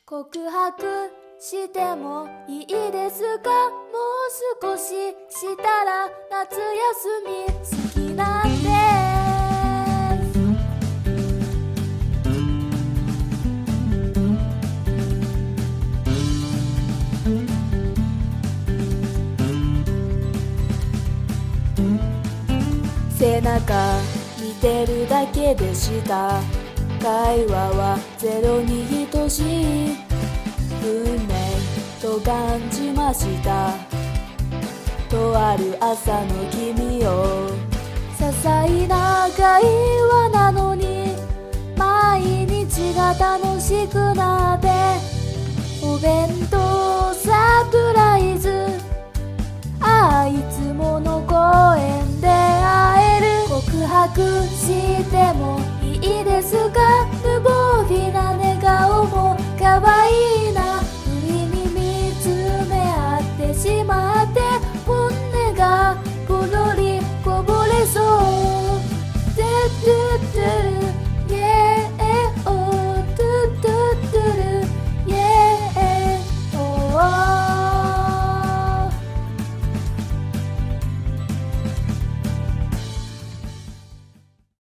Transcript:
告白してもいいですか？もう少ししたら夏休み好きなんです。背中見てるだけでした会話はゼロに等しい運命と感じましたとある朝の君を些細な会話なのに毎日が楽しくなってお弁当サプライズいつもの公園で会える告白してもいいですか？